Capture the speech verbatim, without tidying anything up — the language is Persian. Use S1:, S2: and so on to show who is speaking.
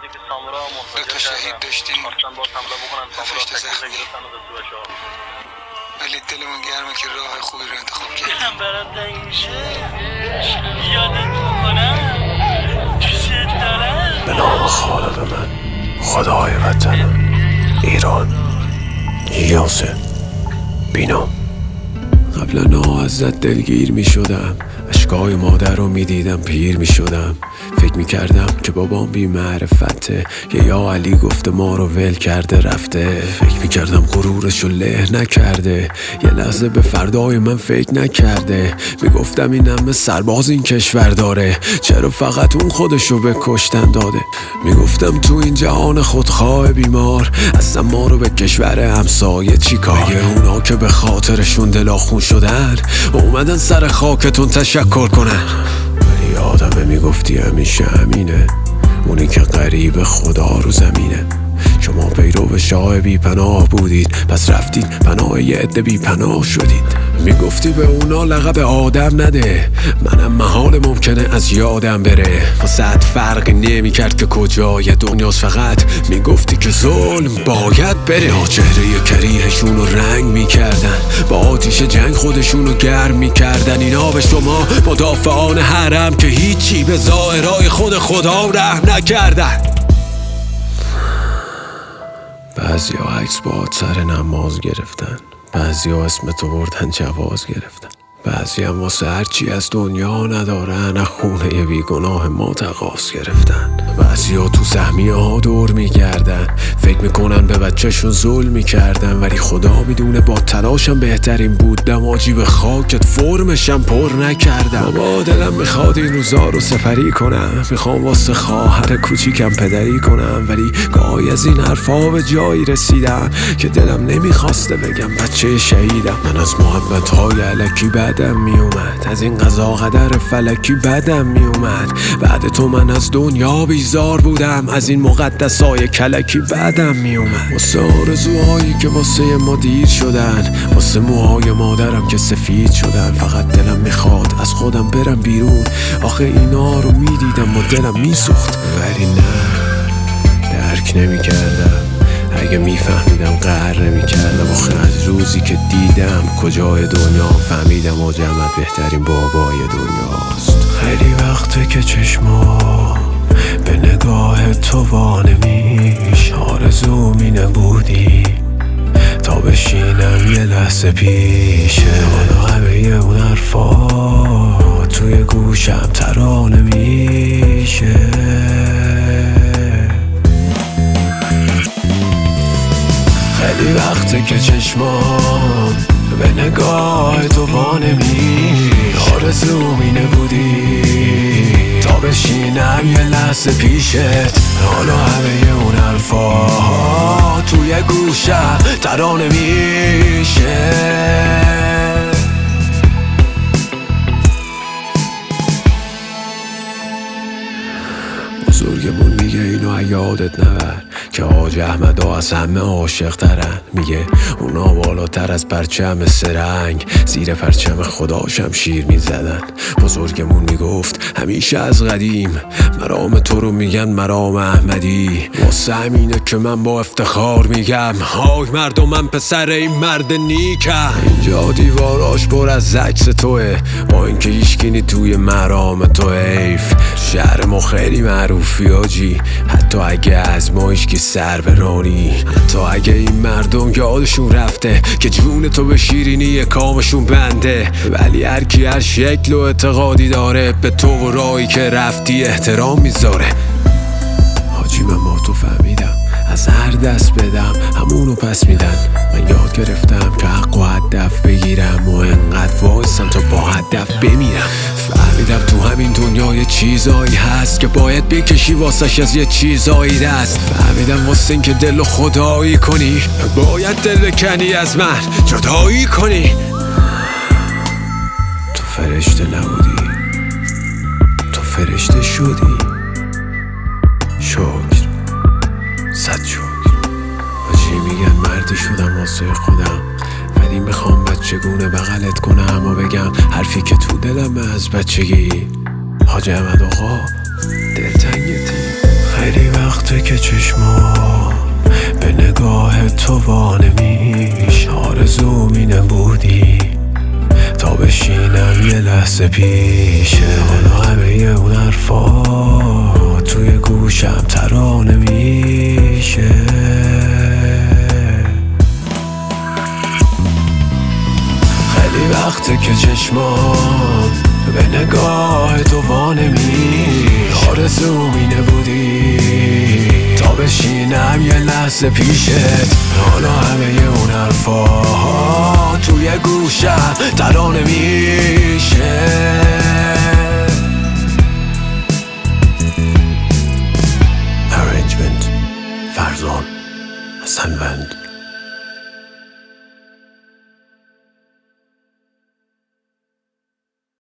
S1: که سامورا منفجر
S2: شهید داشتی
S1: خواستن باز حمله بکنن سامورا تکلیف گرفتن و دستو بشار
S2: ولی دلمون گرمه که راه خوبی رو انتخاب کردیم.
S1: دلم برات تنگ میشه یادت میکنم دوست دارم.
S3: به نام خالق من، خدای وطنم، ایران، یاسر بینام. قبلا نا ازت دلگیر می شدم، اشکای مادر رو می دیدم پیر می شدم. فکر می کردم که بابام بی معرفته، یه یا علی گفته ما رو ول کرده رفته. فکر می کردم غرورش رو له نکرده، یه لحظه به فردای من فکر نکرده. می گفتم این همه سرباز این کشور داره، چرا فقط اون خودش رو به کشتن داده. می گفتم تو این جهان خودخواه بیمار، اصلا ما رو به کشور همسایه چی کار. مگه اونا که به خاطرشون دلاخون شدن اومدن سر خاکتون تشکر کنن. ولی آدمه میگفتی همیشه همینه، اونی که قریب خدا رو زمینه. شما پیرو شاه بی پناه بودید، پس رفتید پناه یه عده بی پناه شدید. میگفتی به اونا لقب آدم نده، منم محال ممکنه از یادم بره. واسه فرقی نمی کرد که کجای دنیاست، فقط میگفتی که ظلم باید بره. نا چهره کریهشون رو رنگ میکردن، با آتیش جنگ خودشون رو گرم میکردن. اینا به شما مدافعان حرم که هیچی به ظاهرای خود خدا رحم نکردن. بعضی ها عکس با سر نماز گرفتن، بعضی ها اسم تو بردن جواز گرفتن، بعضی هم واسه هرچی از دنیا ندارن از خونه بیگناه ما تقاص گرفتن. بعضی ها تو سهمیه ها دور میگردن، فکر میکنن به بچهشون ظلم میکردن، ولی خدا میدونه با تلاشم بهترین بود دماجی به خاکت فرمشم پر نکردم. با دلم میخواد این روزا رو سپری کنم، میخوام واسه خواهر کوچیکم پدری کنم، ولی گاهی از این حرفا به جایی رسیدم که دلم نمیخواسته بگم بچه شهیدم. من از محبت های الکی بدم میومد، از این قضا قدر فلکی بدم میومد. بعد تو من از دنیا بیزار بودم، از این مقدسای کلکی بدم میومد. واسه آرزوهایی که واسه ما دیر شدن، واسه موهای مادرم که سفید شدن. فقط دلم میخواد از خودم برم بیرون، آخه اینا رو میدیدم و دلم میسوخت، ولی نه درک نمیکردم. اگه میفهمیدم قهر نمیکردم. آخه از روزی که دیدم کجای دنیا فهمیدم و جمعت بهترین بابای دنیاست. خیلی وقته که چشما به نگاه تو وانمیش، آرزوم اینه بودی تا بشینم یه لحظه پیشه. حالا همه اون حرفا توی گوشم ترانه میشه. خیلی وقته که چشمام به نگاه تو وانمیش، آرزوم اینه بودی تا بشینم یه لحظه پیشت. حالا همه اون حرفا توی گوشم ترانه میشه. بزرگمون میگه اینو یادت نبر که حاج احمدا از همه عاشق ترن. میگه اونا بالاتر از پرچم سرنگ زیر پرچم خدا شمشیر میزدن. بزرگمون میگفت همیشه از قدیم مرام تو رو میگن مرام احمدی. واسه همینه که من با افتخار میگم های مردمم پسر این مرد نیکم. اینجا دیواراش پر از عکس توه، با اینکه هیچکی توی مرام تو حیف. تو شهر ما خیلی معروفی آجی، حتی اگه از ما هیچکی سر برانی، حتی اگه این مردم یادشون رفته که جون تو به شیرینی کامشون بنده. ولی هر کی هر شکل و اعتقادی داره به تو و راهی که رفتی احترام میذاره. حاجی من با تو فهمیدم از هر دست بدم همونو پس میدن. من یاد گرفتم که حق و هدف بگیرم و انقدر وایسم تا با هدف بمیرم. فهمیدم تو همین دنیا یه چیزایی هست که باید بکشی واسش از یه چیزایی دست. فهمیدم واسه این که دل و خدایی کنی باید دل بکنی از من جدایی کنی. تو فرشته نبودی، تو فرشته شدی. شکر، صد شکر. حاجی میگن مردی شدم واسه خودم، ولی میخوام بچگونه بغلت کنم و بگم حرفی که تو دلم از بچگی. حاج احمد آقا دلتنگتی. خیلی وقته که چشمام به نگاه تو وانمیش، آرزو می نبودی تا بشینم یه لحظه پیشه. حالا همه اون حرفا توی گوشم ترانه میشه. خیلی وقته که چشمام به نگاه تو وانمیش، آرزو می نبودی تا بشینم یه لحظه پیشت. حالا همه اون حرفا توی گوشم ترانه میشه.